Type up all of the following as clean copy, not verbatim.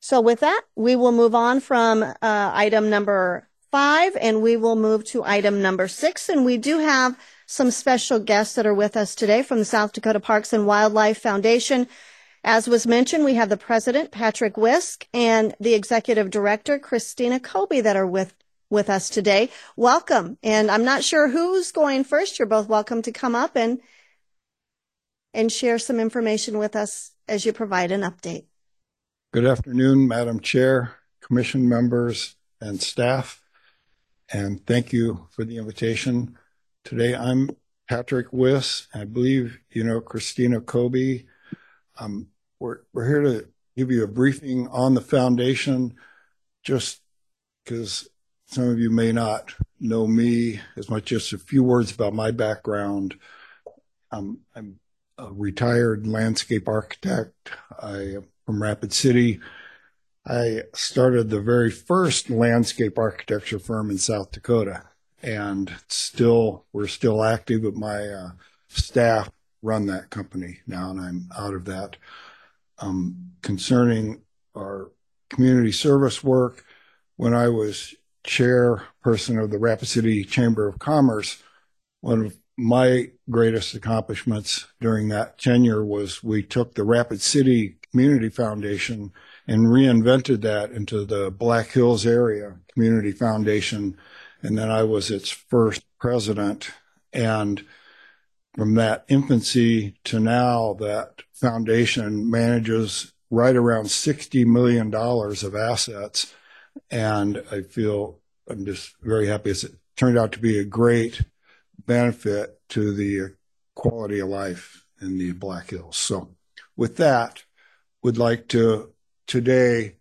So with that, we will move on from item number 5, and we will move to item number 6. And we do have some special guests that are with us today from the South Dakota Parks and Wildlife Foundation. As was mentioned, we have the president, Patrick Wisk, and the executive director, Christina Kobe, that are with us today. Welcome. And I'm not sure who's going first. You're both welcome to come up and share some information with us as you provide an update. Good afternoon, Madam Chair, Commission members, and staff, and thank you for the invitation. Today, I'm Patrick Wisk. I believe you know Christina Kobe. We're here to give you a briefing on the foundation, just because some of you may not know me as much. Just a few words about my background. I'm a retired landscape architect. I am from Rapid City. I started the very first landscape architecture firm in South Dakota, and we're still active, but my staff run that company now, and I'm out of that. Concerning our community service work, when I was chairperson of the Rapid City Chamber of Commerce, one of my greatest accomplishments during that tenure was we took the Rapid City Community Foundation and reinvented that into the Black Hills Area Community Foundation. And then I was its first president. And from that infancy to now, that foundation manages right around $60 million of assets. And I feel I'm just very happy. It turned out to be a great benefit to the quality of life in the Black Hills. So with that, would like to today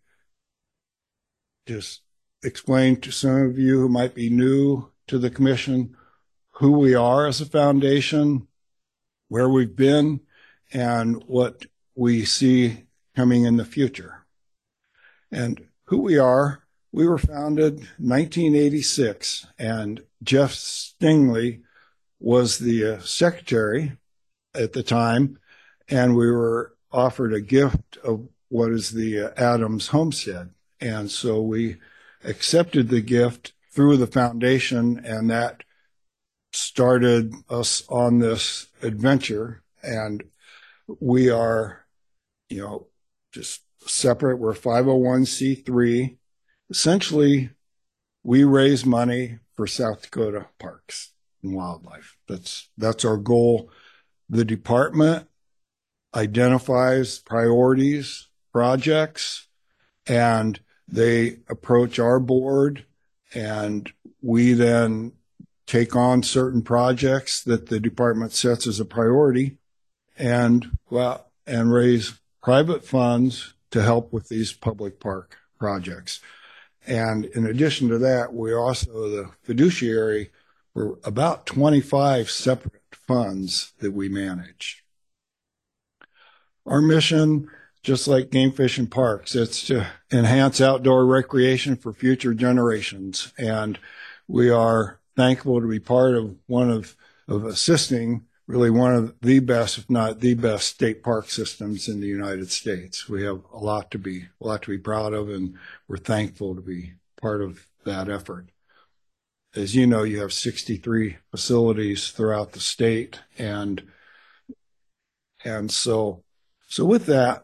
just explain to some of you who might be new to the commission who we are as a foundation, where we've been, and what we see coming in the future. And who we are, we were founded in 1986, and Jeff Stingley was the secretary at the time, and we were offered a gift of what is the Adams Homestead. And so we accepted the gift through the foundation, and that started us on this adventure. And we are, just separate. We're 501c3. Essentially, we raise money for South Dakota parks and wildlife. That's our goal. The department identifies priorities, projects, and they approach our board, and we then take on certain projects that the department sets as a priority and go out and raise private funds to help with these public park projects. And in addition to that, we're also the fiduciary for about 25 separate funds that we manage. Our mission, just like Game Fish and Parks, it's to enhance outdoor recreation for future generations. And we are thankful to be part of assisting really one of the best, if not the best, state park systems in the United States. We have a lot to be proud of, and we're thankful to be part of that effort. As you know, you have 63 facilities throughout the state, and so with that,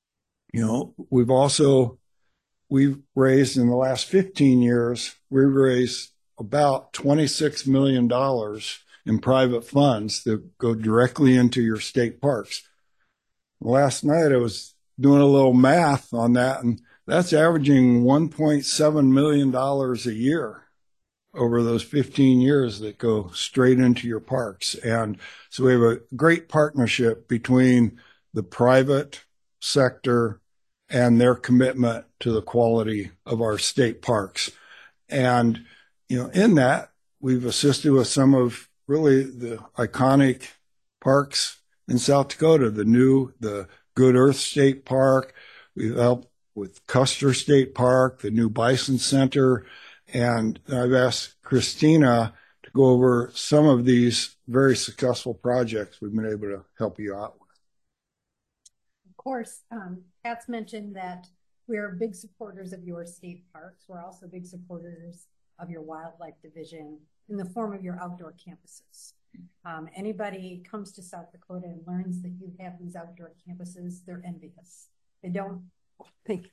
we've raised in the last 15 years, we've raised about $26 million in private funds that go directly into your state parks. Last night I was doing a little math on that, and that's averaging $1.7 million a year over those 15 years that go straight into your parks. And so we have a great partnership between the private sector and their commitment to the quality of our state parks. And, in that, we've assisted with some of really the iconic parks in South Dakota, the Good Earth State Park. We've helped with Custer State Park, the new Bison Center, and I've asked Christina to go over some of these very successful projects we've been able to help you out with. Of course, Pat's mentioned that We are big supporters of your state parks. We're also big supporters of your wildlife division in the form of your outdoor campuses. Anybody comes to South Dakota and learns that you have these outdoor campuses, they're envious. They don't think.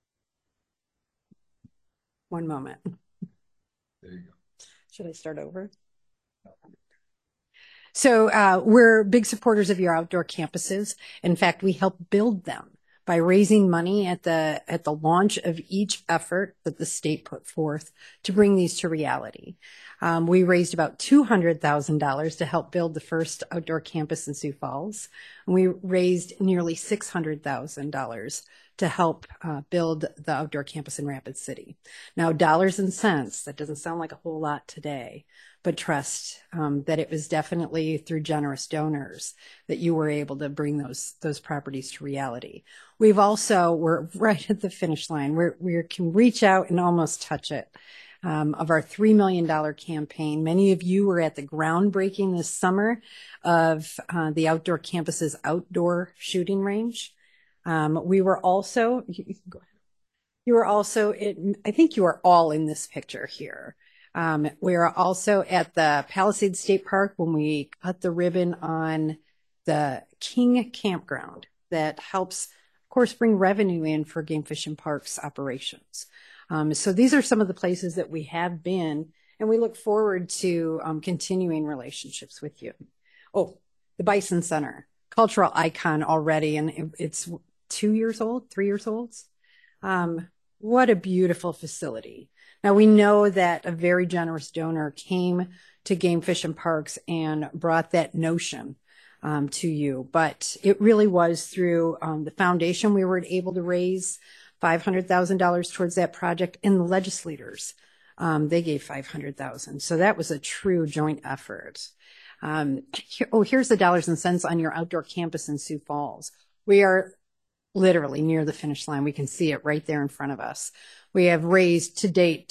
One moment. There you go. Should I start over? So we're big supporters of your outdoor campuses. In fact, we help build them by raising money at the launch of each effort that the state put forth to bring these to reality. We raised about $200,000 to help build the first outdoor campus in Sioux Falls. And we raised nearly $600,000 to help build the outdoor campus in Rapid City. Now, dollars and cents, that doesn't sound like a whole lot today, but trust that it was definitely through generous donors that you were able to bring those properties to reality. We're right at the finish line. We can reach out and almost touch it. Of our $3 million campaign. Many of you were at the groundbreaking this summer of the outdoor campus's outdoor shooting range. We were also, you were also, I think you are all in this picture here. We are also at the Palisades State Park when we cut the ribbon on the King Campground that helps, of course, bring revenue in for Game Fish and Parks operations. So these are some of the places that we have been, and we look forward to continuing relationships with you. Oh, the Bison Center, cultural icon already, and it's 2 years old, 3 years old. What a beautiful facility. Now, we know that a very generous donor came to Game Fish and Parks and brought that notion to you, but it really was through the foundation we were able to raise $500,000 towards that project, and the legislators, they gave $500,000. So that was a true joint effort. Here's the dollars and cents on your outdoor campus in Sioux Falls. We are literally near the finish line. We can see it right there in front of us. We have raised to date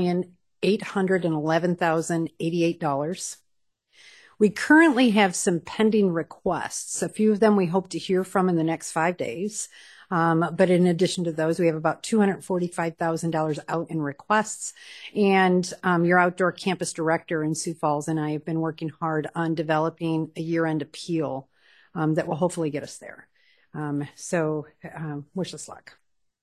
$2,811,088. We currently have some pending requests. A few of them we hope to hear from in the next 5 days. But in addition to those, we have about $245,000 out in requests. And your outdoor campus director in Sioux Falls and I have been working hard on developing a year-end appeal that will hopefully get us there. So wish us luck.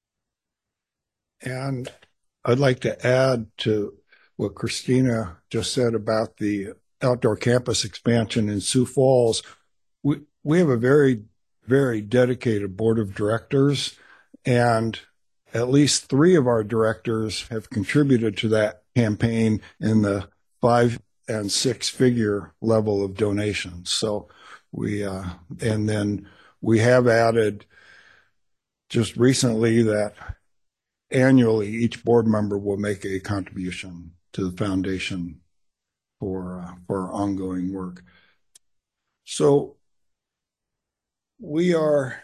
And I'd like to add to what Christina just said about the outdoor campus expansion in Sioux Falls. We have a very dedicated board of directors, and at least 3 of our directors have contributed to that campaign in the 5 and 6 figure level of donations. So and then we have added just recently that annually each board member will make a contribution to the foundation for our ongoing work. So we are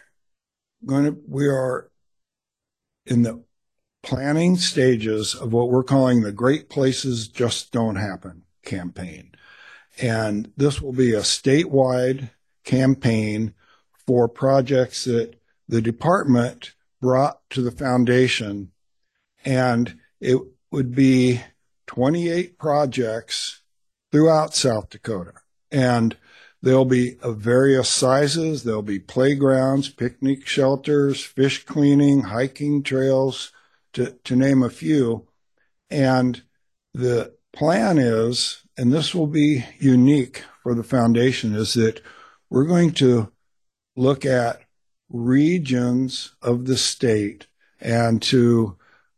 in the planning stages of what we're calling the Great Places Just Don't Happen campaign. And this will be a statewide campaign for projects that the department brought to the foundation. And it would be 28 projects throughout South Dakota. And they'll be of various sizes. There'll be playgrounds, picnic shelters, fish cleaning, hiking trails, to name a few. And the plan is, and this will be unique for the foundation, is that we're going to look at regions of the state and to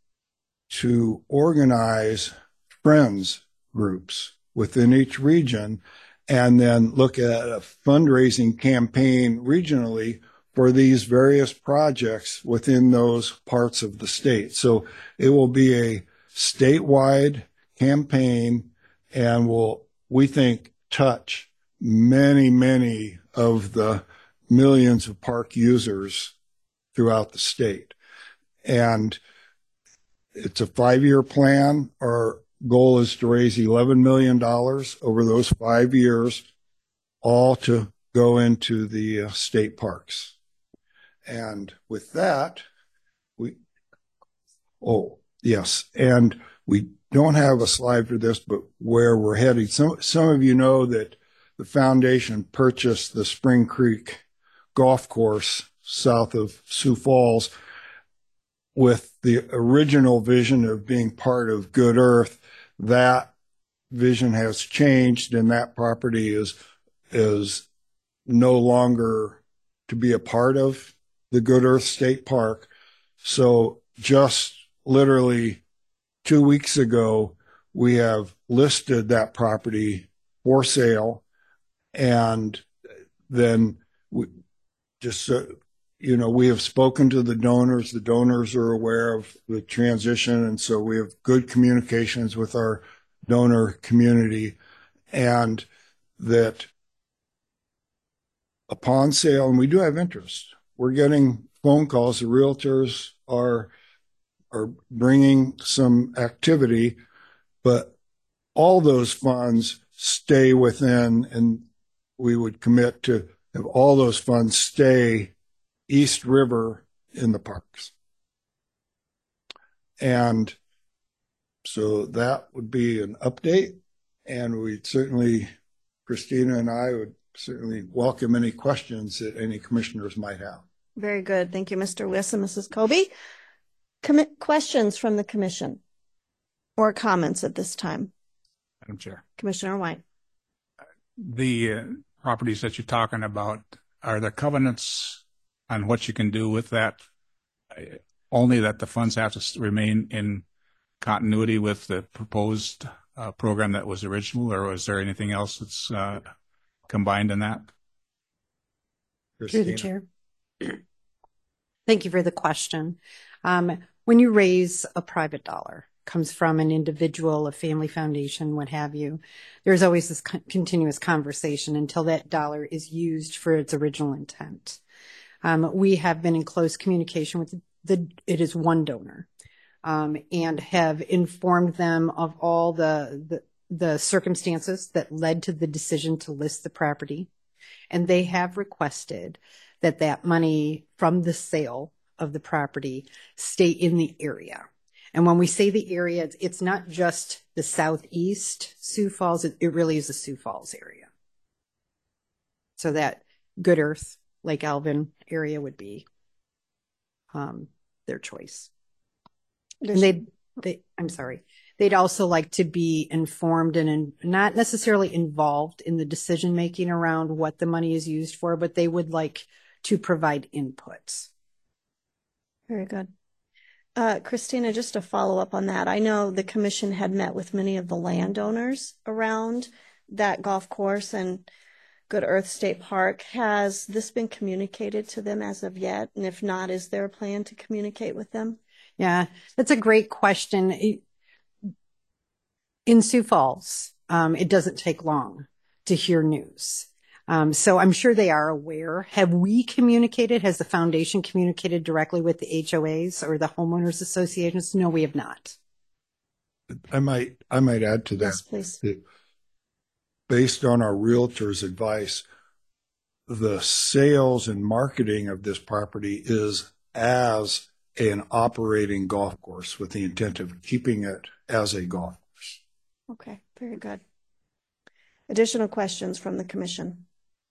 organize friends groups within each region, and then look at a fundraising campaign regionally for these various projects within those parts of the state. So it will be a statewide campaign and will, we think, touch many of the millions of park users throughout the state. And it's a 5-year plan. Our goal is to raise $11 million over those 5 years, all to go into the state parks. And with that, Oh, yes. And we don't have a slide for this, but where we're heading. Some of you know that the foundation purchased the Spring Creek Golf Course south of Sioux Falls with the original vision of being part of Good Earth. That vision has changed, and that property is no longer to be a part of the Good Earth State Park. So just literally 2 weeks ago, we have listed that property for sale. And then we just, we have spoken to the donors. The donors are aware of the transition. And so we have good communications with our donor community, and that upon sale, and we do have interest. We're getting phone calls. The realtors are bringing some activity, but all those funds stay within, and we would commit to have all those funds stay East River in the parks. And so that would be an update, and we'd certainly, Christina and I would certainly welcome any questions that any commissioners might have. Very good. Thank you, Mr. Wiss and Mrs. Kobe. Questions from the commission or comments at this time? Madam Chair. Commissioner White. The properties that you're talking about, are there covenants on what you can do with that? Only that the funds have to remain in continuity with the proposed program that was original, or is there anything else that's combined in that? Through the chair. Thank you for the question. When you raise a private dollar, comes from an individual, a family foundation, what have you, there's always this continuous conversation until that dollar is used for its original intent. We have been in close communication with it is one donor, and have informed them of all the circumstances that led to the decision to list the property. And they have requested that money from the sale of the property stay in the area. And when we say the area, it's not just the southeast Sioux Falls, it really is the Sioux Falls area. So that Good Earth, Lake Alvin area would be their choice. And they'd also like to be informed and not necessarily involved in the decision making around what the money is used for, but they would like to provide inputs. Very good. Christina, just to follow up on that, I know the commission had met with many of the landowners around that golf course and Good Earth State Park. Has this been communicated to them as of yet? And if not, is there a plan to communicate with them? Yeah, that's a great question. In Sioux Falls, it doesn't take long to hear news. So I'm sure they are aware. Have we communicated? Has the foundation communicated directly with the HOAs or the homeowners associations? No, we have not. I might add to that. Yes, please. Based on our realtor's advice, the sales and marketing of this property is as an operating golf course with the intent of keeping it as a golf course. Okay, very good. Additional questions from the commission?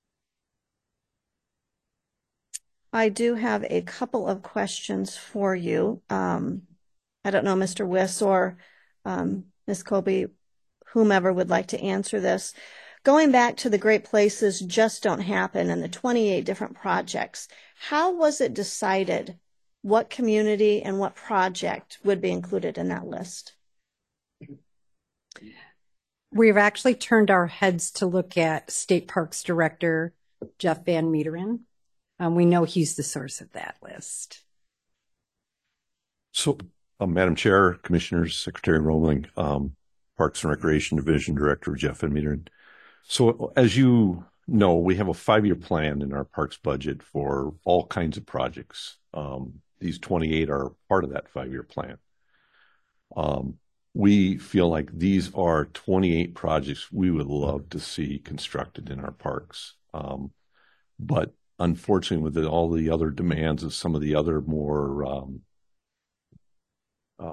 I do have a couple of questions for you. I don't know, Mr. Wiss or Ms. Colby, whomever would like to answer this. Going back to the Great Places Just Don't Happen and the 28 different projects, how was it decided what community and what project would be included in that list? We've actually turned our heads to look at State Parks Director Jeff Van Meteren. We know he's the source of that list. So, Madam Chair, Commissioners, Secretary Roebling, Parks and Recreation Division Director Jeff Van Meteren. So, as you know, we have a 5-year plan in our parks budget for all kinds of projects. These 28 are part of that 5-year plan. We feel like these are 28 projects we would love to see constructed in our parks. But unfortunately, with all the other demands of some of the other more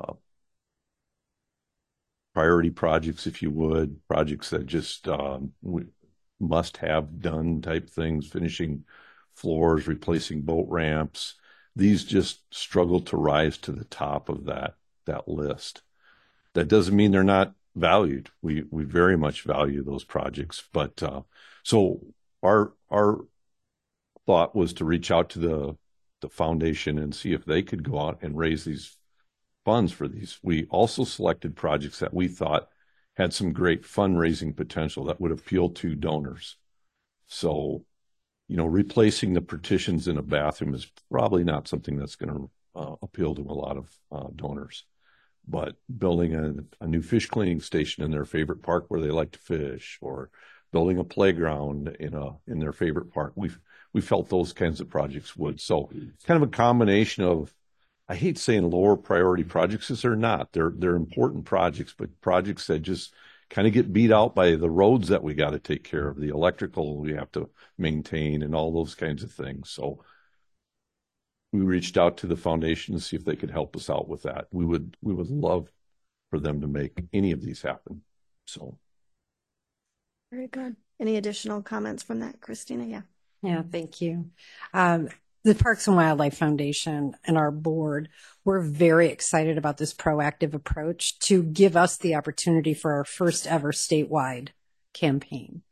priority projects, if you would, projects that just must have done type things, finishing floors, replacing boat ramps. These just struggle to rise to the top of that list. That doesn't mean they're not valued. We very much value those projects, but so our thought was to reach out to the foundation and see if they could go out and raise these funds for these. We also selected projects that we thought had some great fundraising potential that would appeal to donors. So, replacing the partitions in a bathroom is probably not something that's going to appeal to a lot of donors. But building a new fish cleaning station in their favorite park where they like to fish, or building a playground in their favorite park, we felt those kinds of projects would. So kind of a combination of, I hate saying lower priority projects, because they're not. They're important projects, but projects that just kind of get beat out by the roads that we got to take care of, the electrical we have to maintain, and all those kinds of things. So we reached out to the foundation to see if they could help us out with that. We would love for them to make any of these happen. So. Very good. Any additional comments from that, Christina? Yeah. Yeah, thank you. The Parks and Wildlife Foundation and our board, we're very excited about this proactive approach to give us the opportunity for our first ever statewide campaign.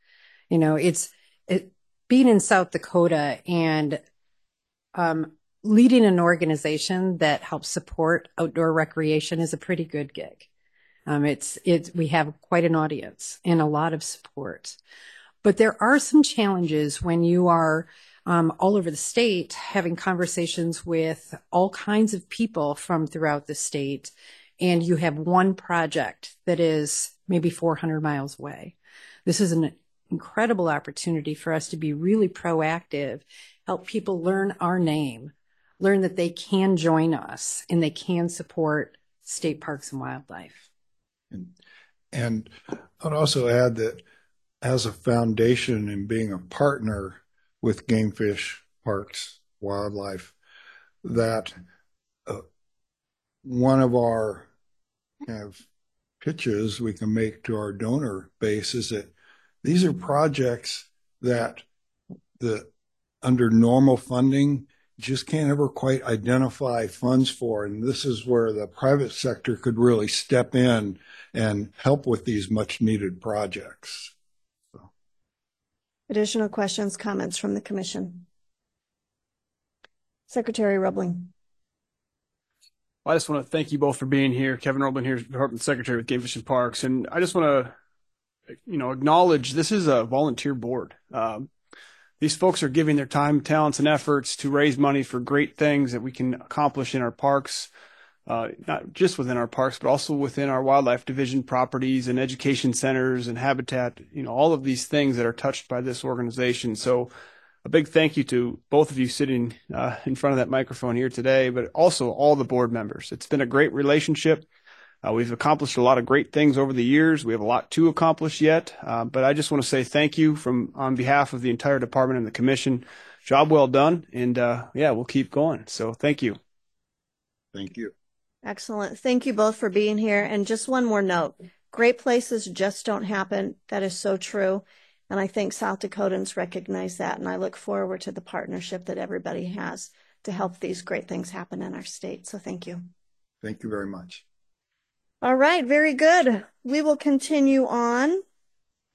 Being in South Dakota and leading an organization that helps support outdoor recreation is a pretty good gig. We have quite an audience and a lot of support. But there are some challenges when you are all over the state having conversations with all kinds of people from throughout the state, and you have one project that is maybe 400 miles away. This is an incredible opportunity for us to be really proactive, help people learn our name, learn that they can join us and they can support state parks and wildlife. And I'd also add that as a foundation and being a partner with Game Fish Parks Wildlife, that one of our kind of pitches we can make to our donor base is that these are projects that under normal funding just can't ever quite identify funds for. And this is where the private sector could really step in and help with these much needed projects. So. Additional questions, comments from the commission? Secretary Roebling. Well, I just want to thank you both for being here. Kevin Roebling here, Department Secretary with Game Fish and Parks. And I just want to, acknowledge this is a volunteer board. These folks are giving their time, talents, and efforts to raise money for great things that we can accomplish in our parks, not just within our parks, but also within our wildlife division properties and education centers and habitat, all of these things that are touched by this organization. So a big thank you to both of you sitting in front of that microphone here today, but also all the board members. It's been a great relationship. We've accomplished a lot of great things over the years. We have a lot to accomplish yet, but I just want to say thank you on behalf of the entire department and the commission. Job well done, and we'll keep going. So thank you. Thank you. Excellent. Thank you both for being here. And just one more note. Great places just don't happen. That is so true. And I think South Dakotans recognize that. And I look forward to the partnership that everybody has to help these great things happen in our state. So thank you. Thank you very much. All right, very good. We will continue on